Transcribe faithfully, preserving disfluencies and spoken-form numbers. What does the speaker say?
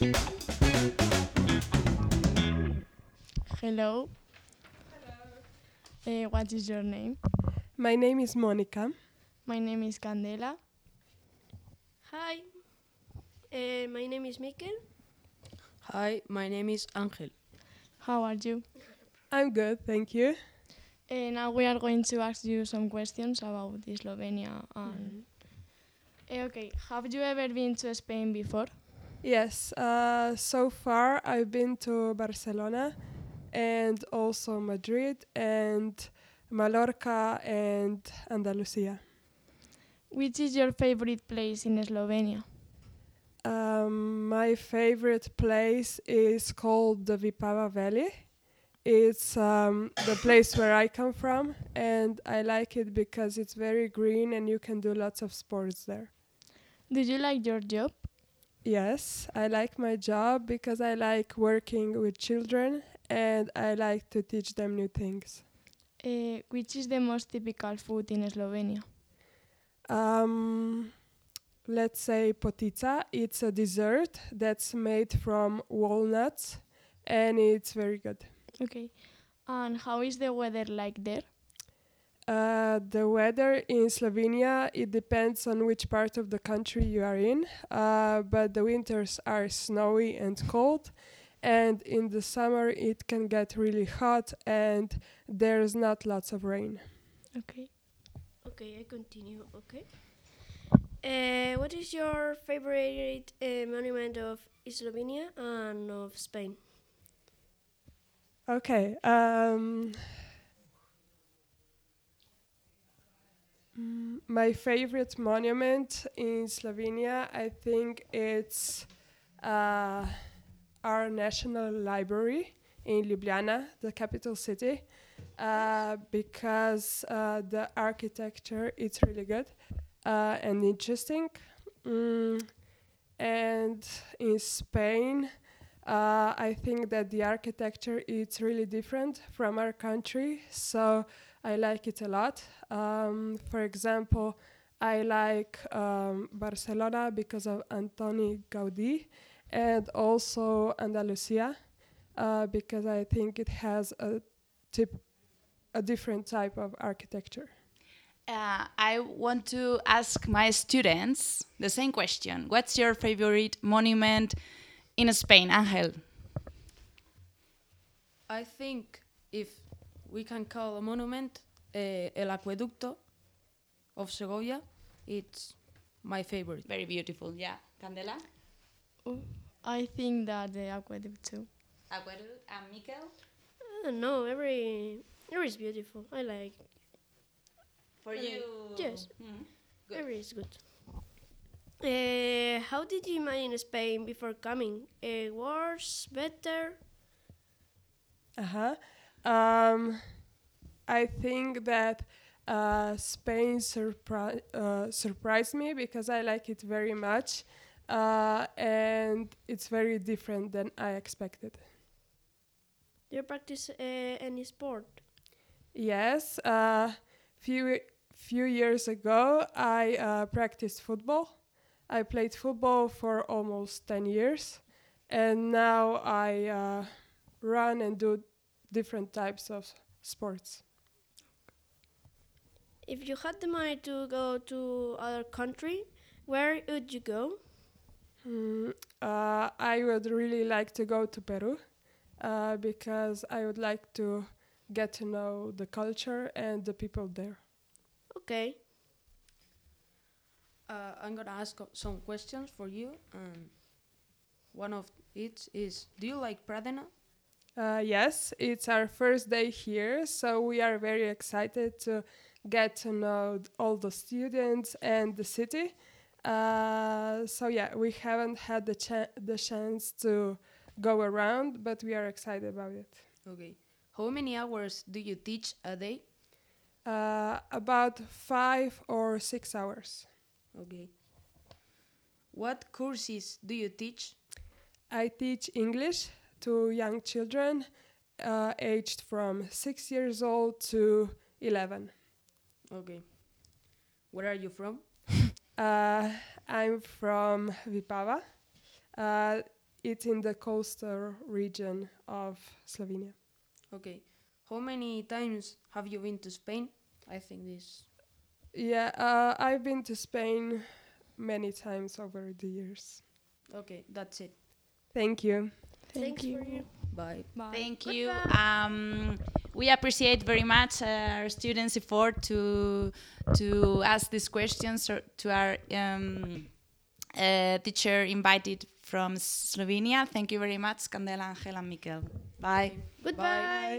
Hello. Uh, what is your name? My name is Monica. My name is Candela. Hi, uh, my name is Mikel. Hi, my name is Angel. How are you? I'm good, thank you. Uh, now we are going to ask you some questions about Slovenia. And uh, okay, have you ever been to Spain before? Yes, uh, so far I've been to Barcelona and also Madrid and Mallorca and Andalusia. Which is your favorite place in Slovenia? Um, my favorite place is called the Vipava Valley. It's um, the place where I come from, and I like it because it's very green and you can do lots of sports there. Do you like your job? Yes, I like my job because I like working with children and I like to teach them new things. Uh, which is the most typical food in Slovenia? Um, let's say potica. It's a dessert that's made from walnuts and it's very good. Okay. And how is the weather like there? Uh, the weather in Slovenia, it depends on which part of the country you are in, uh, but the winters are snowy and cold, and in the summer it can get really hot and there's not lots of rain. Okay. Okay, I continue. Okay. Uh, what is your favorite uh, monument of Slovenia and of Spain? Okay. Um, mm, my favorite monument in Slovenia, I think it's uh, our National Library in Ljubljana, the capital city, uh, because uh, the architecture it's really good uh, and interesting. Mm, and in Spain, uh, I think that the architecture is really different from our country, so I like it a lot. Um, for example, I like um, Barcelona because of Antoni Gaudí, and also Andalusia uh, because I think it has a tip, a different type of architecture. Uh, I want to ask my students the same question. What's your favorite monument in Spain, Angel? I think if we can call a monument uh, El Acueducto of Segovia, it's my favorite. Very beautiful, yeah. Candela? Oh, I think that the aqueduct too. Acueduct and Mikel? I don't know. Every every is beautiful. I like. For I you? like- Yes. Mm, good. Every is good. Uh, how did you imagine Spain before coming? Uh, worse, better? Uh-huh. Um, I think that uh, Spain surpri- uh, surprised me because I like it very much, uh, and it's very different than I expected. Do you practice uh, any sport? Yes, uh, few few years ago I uh, practiced football. I played football for almost ten years, and now I uh, run and do different types of sports. If you had the money to go to other country, where would you go? Mm, uh, I would really like to go to Peru uh, because I would like to get to know the culture and the people there. Okay. Uh, I'm gonna ask o- some questions for you. Um, one of it is: do you like Pradena? Uh, yes, it's our first day here, so we are very excited to get to know th- all the students and the city. Uh, so yeah, we haven't had the cha- the chance to go around, but we are excited about it. Okay. How many hours do you teach a day? Uh, about five or six hours. Okay. What courses do you teach? I teach English to young children uh, aged from six years old to eleven. Okay. Where are you from? Uh, I'm from Vipava. Uh, it's in the coastal region of Slovenia. Okay. How many times have you been to Spain? I think this. Yeah, uh, I've been to Spain many times over the years. Okay, that's it. Thank you. Thank Thanks you. for you. Bye. Bye. Thank you. Um, we appreciate very much uh, our students' effort to to ask these questions or to our um, uh, teacher invited from Slovenia. Thank you very much, Candela, Angel, and Mikel. Bye. Goodbye.